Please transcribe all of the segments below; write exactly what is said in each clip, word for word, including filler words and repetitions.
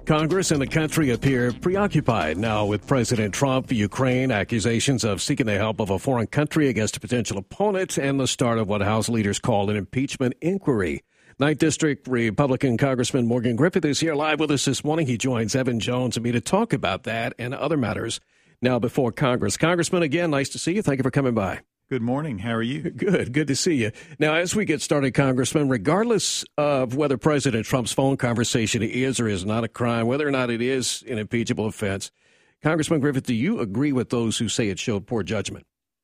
Congress and the country appear preoccupied now with President Trump, Ukraine, accusations of seeking the help of a foreign country against a potential opponent, and the start of what House leaders call an impeachment inquiry. ninth District Republican Congressman Morgan Griffith is here live with us this morning. He joins Evan Jones and me to talk about that and other matters now before Congress. Congressman, again, nice to see you. Thank you for coming by. Good morning. How are you? Good. Good to see you. Now, as we get started, Congressman, regardless of whether President Trump's phone conversation is or is not a crime, whether or not it is an impeachable offense, Congressman Griffith, do you agree with those who say it showed poor judgment?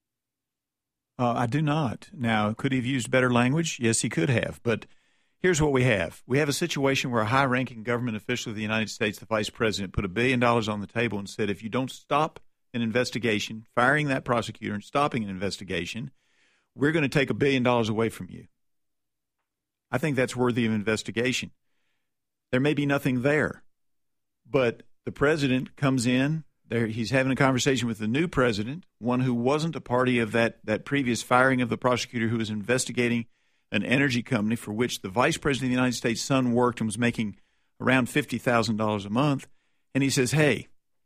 Uh, I do not. Now, could he have used better language? Yes, he could have. But here's what we have. We have a situation where a high-ranking government official of the United States, the vice president, put a billion dollars on the table and said, if you don't stop an investigation, firing that prosecutor and stopping an investigation, we're going to take a billion dollars away from you. I think that's worthy of investigation. There may be nothing there, but the president comes in there. He's having a conversation with the new president, one who wasn't a party of that, that previous firing of the prosecutor who was investigating an energy company for which the vice president of the United States' son worked and was making around fifty thousand dollars a month. And he says, hey,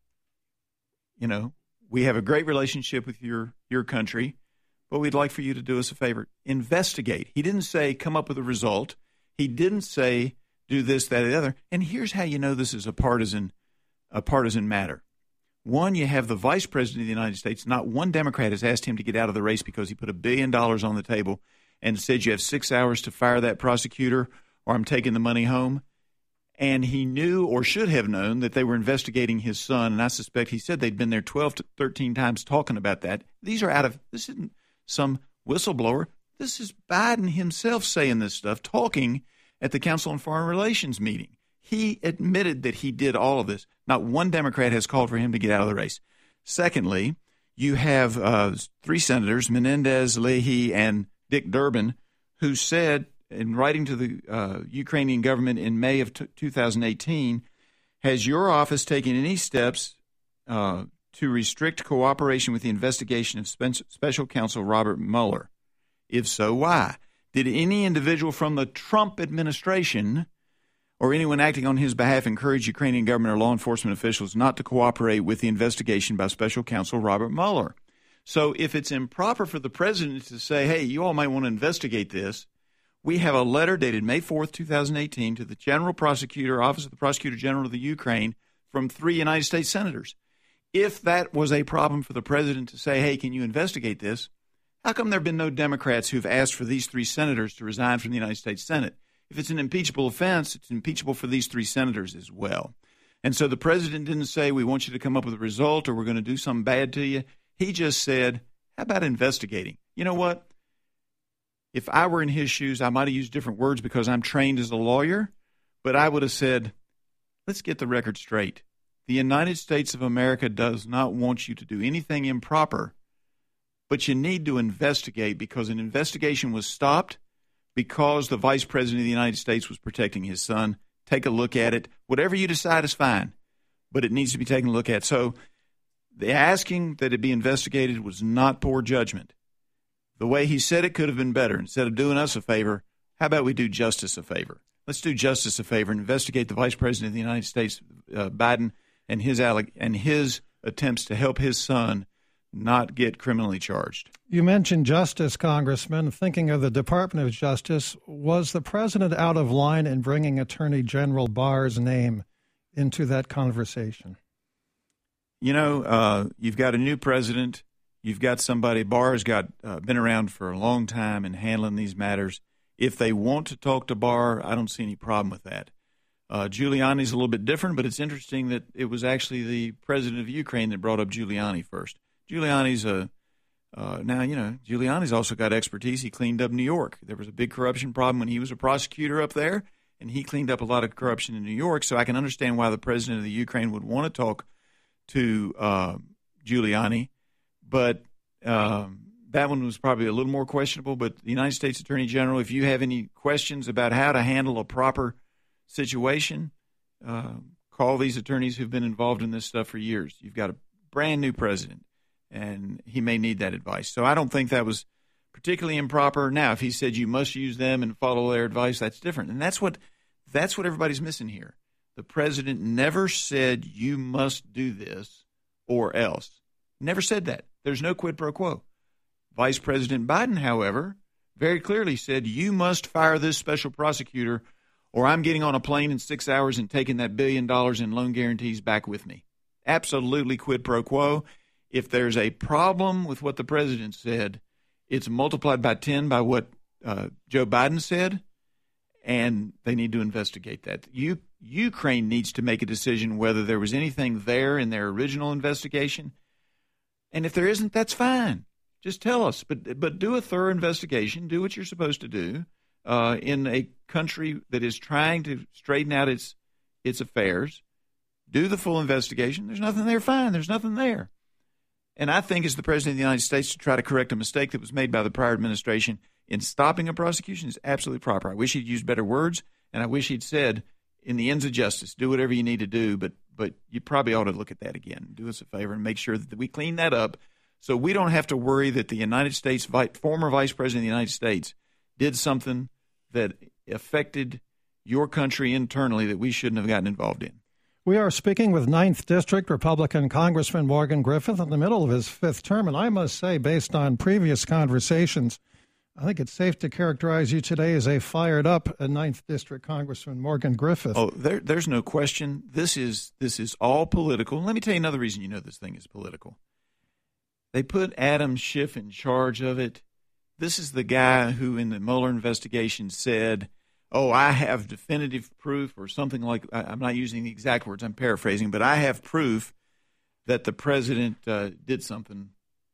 you know, we have a great relationship with your, your country, but we'd like for you to do us a favor. Investigate. He didn't say come up with a result. He didn't say do this, that, or the other. And here's how you know this is a partisan, a partisan matter. One, you have the vice president of the United States. Not one Democrat has asked him to get out of the race because he put a billion dollars on the table and said you have six hours to fire that prosecutor or I'm taking the money home. And he knew or should have known that they were investigating his son. And I suspect he said they'd been there twelve to thirteen times talking about that. These are out of – this isn't some whistleblower. This is Biden himself saying this stuff, talking at the Council on Foreign Relations meeting. He admitted that he did all of this. Not one Democrat has called for him to get out of the race. Secondly, you have uh, three senators, Menendez, Leahy, and Dick Durbin, who said – in writing to the uh, Ukrainian government in May of t- two thousand eighteen, has your office taken any steps uh, to restrict cooperation with the investigation of Spen- Special Counsel Robert Mueller? If so, why? Did any individual from the Trump administration or anyone acting on his behalf encourage Ukrainian government or law enforcement officials not to cooperate with the investigation by Special Counsel Robert Mueller? So if it's improper for the president to say, hey, you all might want to investigate this, we have a letter dated May fourth, two thousand eighteen, to the General Prosecutor, Office of the Prosecutor General of the Ukraine, from three United States senators. If that was a problem for the president to say, hey, can you investigate this, how come there have been no Democrats who've asked for these three senators to resign from the United States Senate? If it's an impeachable offense, it's impeachable for these three senators as well. And so the president didn't say, we want you to come up with a result or we're going to do something bad to you. He just said, how about investigating? You know what? If I were in his shoes, I might have used different words because I'm trained as a lawyer, but I would have said, let's get the record straight. The United States of America does not want you to do anything improper, but you need to investigate because an investigation was stopped because the vice president of the United States was protecting his son. Take a look at it. Whatever you decide is fine, but it needs to be taken a look at. So the asking that it be investigated was not poor judgment. The way he said it could have been better. Instead of doing us a favor, how about we do justice a favor? Let's do justice a favor and investigate the Vice President of the United States, uh, Biden, and his alleg- and his attempts to help his son not get criminally charged. You mentioned justice, Congressman. Thinking of the Department of Justice, was the president out of line in bringing Attorney General Barr's name into that conversation? You know, uh, you've got a new president. You've got somebody, Barr's got uh, been around for a long time in handling these matters. If they want to talk to Barr, I don't see any problem with that. Uh, Giuliani's a little bit different, but it's interesting that it was actually the president of Ukraine that brought up Giuliani first. Giuliani's a uh, now, you know, Giuliani's also got expertise. He cleaned up New York. There was a big corruption problem when he was a prosecutor up there, and he cleaned up a lot of corruption in New York. So I can understand why the president of the Ukraine would want to talk to uh, Giuliani. But um, that one was probably a little more questionable. But the United States Attorney General, if you have any questions about how to handle a proper situation, uh, call these attorneys who've been involved in this stuff for years. You've got a brand new president, and he may need that advice. So I don't think that was particularly improper. Now, if he said you must use them and follow their advice, that's different. And that's what that's what everybody's missing here. The president never said you must do this or else. Never said that. There's no quid pro quo. Vice President Biden, however, very clearly said you must fire this special prosecutor or I'm getting on a plane in six hours and taking that billion dollars in loan guarantees back with me. Absolutely quid pro quo. If there's a problem with what the president said, it's multiplied by ten by what uh, Joe Biden said, and they need to investigate that. U- Ukraine needs to make a decision whether there was anything there in their original investigation. And if there isn't, that's fine. Just tell us. But but do a thorough investigation. Do what you're supposed to do uh, in a country that is trying to straighten out its its affairs. Do the full investigation. There's nothing there, fine. There's nothing there. And I think as the President of the United States to try to correct a mistake that was made by the prior administration in stopping a prosecution is absolutely proper. I wish he'd used better words, and I wish he'd said, in the ends of justice, do whatever you need to do, but but you probably ought to look at that again. Do us a favor and make sure that we clean that up so we don't have to worry that the United States, former Vice President of the United States, did something that affected your country internally that we shouldn't have gotten involved in. We are speaking with ninth District Republican Congressman Morgan Griffith in the middle of his fifth term, and I must say, based on previous conversations, I think it's safe to characterize you today as a fired-up ninth District Congressman Morgan Griffith. Oh, there, there's no question. This is this is all political. Let me tell you another reason you know this thing is political. They put Adam Schiff in charge of it. This is the guy who, in the Mueller investigation, said, oh, I have definitive proof or something like – I'm not using the exact words. I'm paraphrasing. But I have proof that the president uh, did something.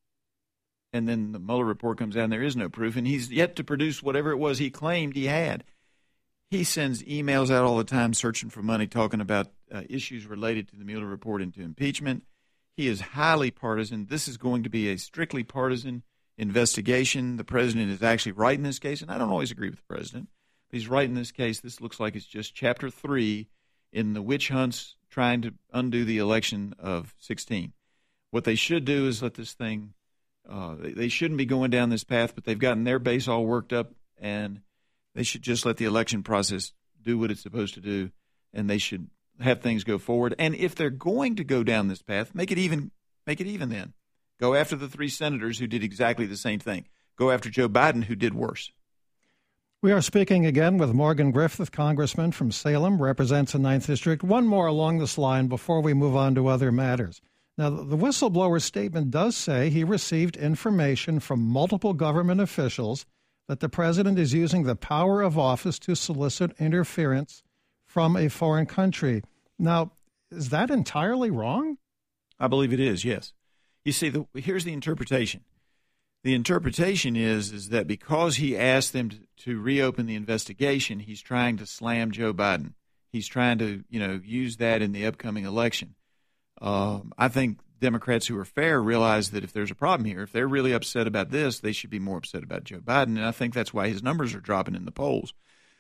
And then the Mueller report comes out and there is no proof. And he's yet to produce whatever it was he claimed he had. He sends emails out all the time searching for money, talking about uh, issues related to the Mueller report and to impeachment. He is highly partisan. This is going to be a strictly partisan investigation. The president is actually right in this case. And I don't always agree with the president. He's right in this case. This looks like it's just chapter three in the witch hunts trying to undo the election of sixteen. What they should do is let this thing uh, – they shouldn't be going down this path, but they've gotten their base all worked up, and they should just let the election process do what it's supposed to do, and they should have things go forward. And if they're going to go down this path, make it even. Make it even then. Go after the three senators who did exactly the same thing. Go after Joe Biden, who did worse. We are speaking again with Morgan Griffith, congressman from Salem, represents the ninth District. One more along this line before we move on to other matters. Now, the whistleblower statement does say he received information from multiple government officials that the president is using the power of office to solicit interference from a foreign country. Now, is that entirely wrong? I believe it is, yes. You see, the, here's the interpretation. The interpretation is is that because he asked them to, to reopen the investigation, he's trying to slam Joe Biden. He's trying to, you know, use that in the upcoming election. Um, I think Democrats who are fair realize that if there's a problem here, if they're really upset about this, they should be more upset about Joe Biden. And I think that's why his numbers are dropping in the polls.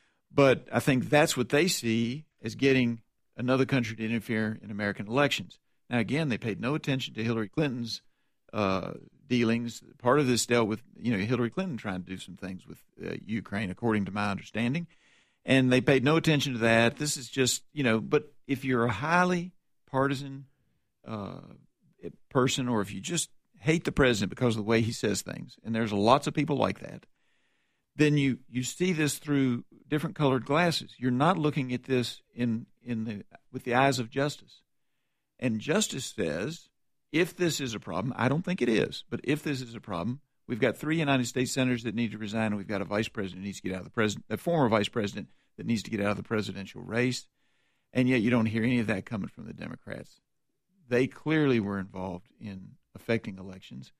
But I think that's what they see as getting another country to interfere in American elections. Now, again, they paid no attention to Hillary Clinton's uh, dealings. Part of this dealt with, you know, Hillary Clinton trying to do some things with uh, Ukraine, according to my understanding. And they paid no attention to that. This is just, you know, but if you're a highly partisan uh, person, or if you just hate the president because of the way he says things, and there's lots of people like that, then you, you see this through different colored glasses. You're not looking at this in, in the with the eyes of justice. And justice says, if this is a problem, I don't think it is, but if this is a problem, we've got three United States senators that need to resign, and we've got a vice president that needs to get out of the president, a former vice president that needs to get out of the presidential race, and yet you don't hear any of that coming from the Democrats. They clearly were involved in affecting elections,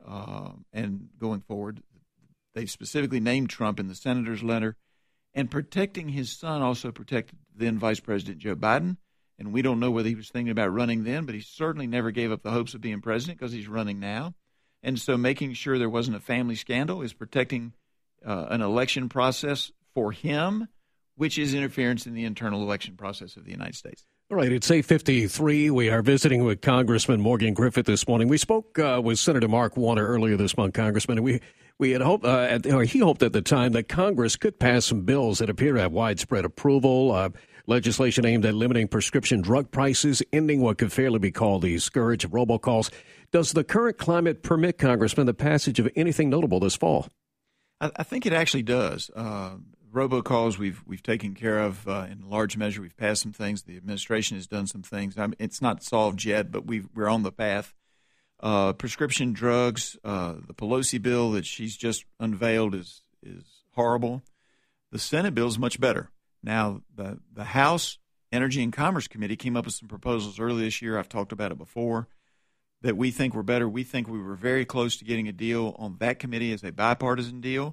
um, and going forward, they specifically named Trump in the senator's letter, and protecting his son also protected then Vice President Joe Biden. And we don't know whether he was thinking about running then, but he certainly never gave up the hopes of being president because he's running now. And so making sure there wasn't a family scandal is protecting uh, an election process for him, which is interference in the internal election process of the United States. All right, it's eight fifty-three. We are visiting with Congressman Morgan Griffith this morning. We spoke uh, with Senator Mark Warner earlier this month, Congressman, and we we had hoped, uh, at, or he hoped at the time, that Congress could pass some bills that appear to have widespread approval. Uh, Legislation aimed at limiting prescription drug prices, ending what could fairly be called the scourge of robocalls. Does the current climate permit, Congressman, the passage of anything notable this fall? I, I think it actually does. Uh, robocalls we've we've taken care of uh, in large measure. We've passed some things. The administration has done some things. I mean, it's not solved yet, but we've, we're on the path. Uh, prescription drugs, uh, the Pelosi bill that she's just unveiled is is horrible. The Senate bill is much better. Now, the, the House Energy and Commerce Committee came up with some proposals early this year. I've talked about it before, that we think were better. We think we were very close to getting a deal on that committee as a bipartisan deal.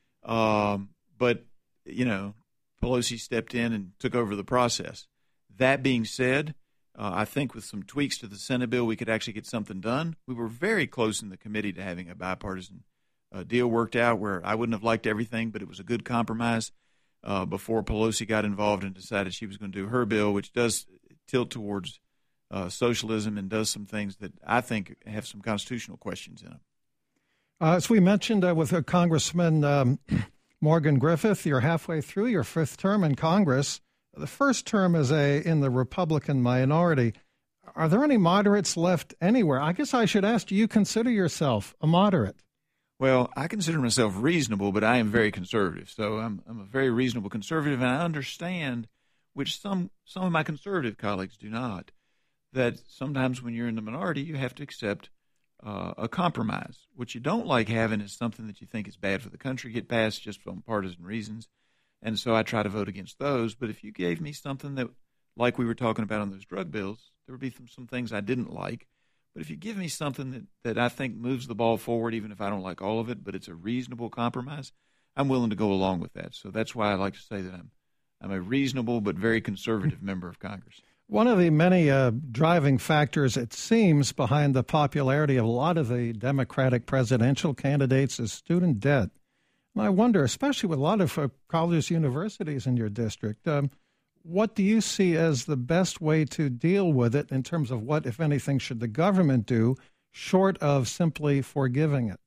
Um, but, you know, Pelosi stepped in and took over the process. That being said, uh, I think with some tweaks to the Senate bill, we could actually get something done. We were very close in the committee to having a bipartisan uh, deal worked out where I wouldn't have liked everything, but it was a good compromise uh, before Pelosi got involved and decided she was going to do her bill, which does tilt towards uh, socialism and does some things that I think have some constitutional questions in them. Uh, as we mentioned uh, with uh, Congressman um, Morgan Griffith, you're halfway through your fifth term in Congress. The first term is a in the Republican minority. Are there any moderates left anywhere? I guess I should ask, do you consider yourself a moderate? Well, I consider myself reasonable, but I am very conservative. So I'm I'm a very reasonable conservative, and I understand, which some some of my conservative colleagues do not, that sometimes when you're in the minority, you have to accept uh, a compromise. What you don't like having is something that you think is bad for the country get passed just for partisan reasons. And so I try to vote against those. But if you gave me something that, like we were talking about on those drug bills, there would be some, some things I didn't like. But if you give me something that, that I think moves the ball forward, even if I don't like all of it, but it's a reasonable compromise, I'm willing to go along with that. So that's why I like to say that I'm I'm a reasonable but very conservative member of Congress. One of the many uh, driving factors, it seems, behind the popularity of a lot of the Democratic presidential candidates is student debt. And I wonder, especially with a lot of uh, colleges, universities in your district, um, what do you see as the best way to deal with it in terms of what, if anything, should the government do short of simply forgiving it?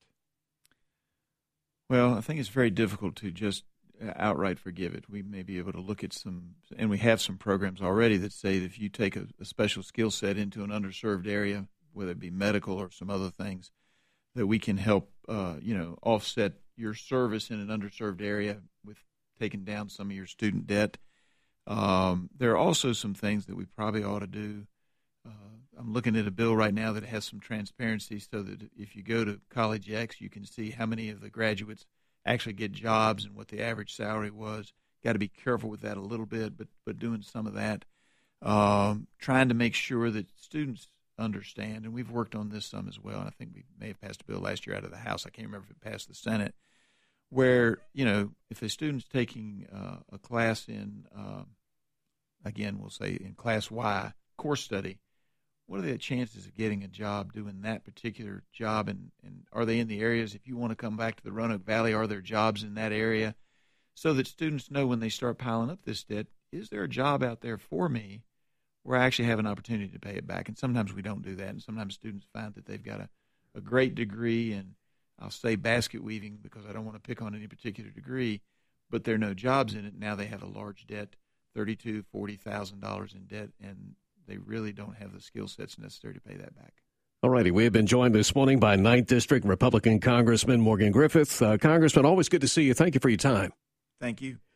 Well, I think it's very difficult to just outright forgive it. We may be able to look at some, and we have some programs already that say that if you take a, a special skill set into an underserved area, whether it be medical or some other things, that we can help, uh, you know, offset your service in an underserved area with taking down some of your student debt. Um, there are also some things that we probably ought to do. Uh, I'm looking at a bill right now that has some transparency so that if you go to College X, you can see how many of the graduates actually get jobs and what the average salary was. Got to be careful with that a little bit, but but doing some of that. Um, trying to make sure that students understand, and we've worked on this some as well, and I think we may have passed a bill last year out of the House. I can't remember if it passed the Senate, where, you know, if a student's taking uh, a class in, uh, again, we'll say in Class Y, course study, what are the chances of getting a job doing that particular job, and, and are they in the areas, if you want to come back to the Roanoke Valley, are there jobs in that area? So that students know when they start piling up this debt, is there a job out there for me where I actually have an opportunity to pay it back? And sometimes we don't do that, and sometimes students find that they've got a, a great degree, and I'll say basket weaving because I don't want to pick on any particular degree, but there are no jobs in it. Now they have a large debt, thirty-two thousand dollars, forty thousand dollars in debt, and they really don't have the skill sets necessary to pay that back. All righty. We have been joined this morning by ninth District Republican Congressman Morgan Griffith. Uh, Congressman, always good to see you. Thank you for your time. Thank you.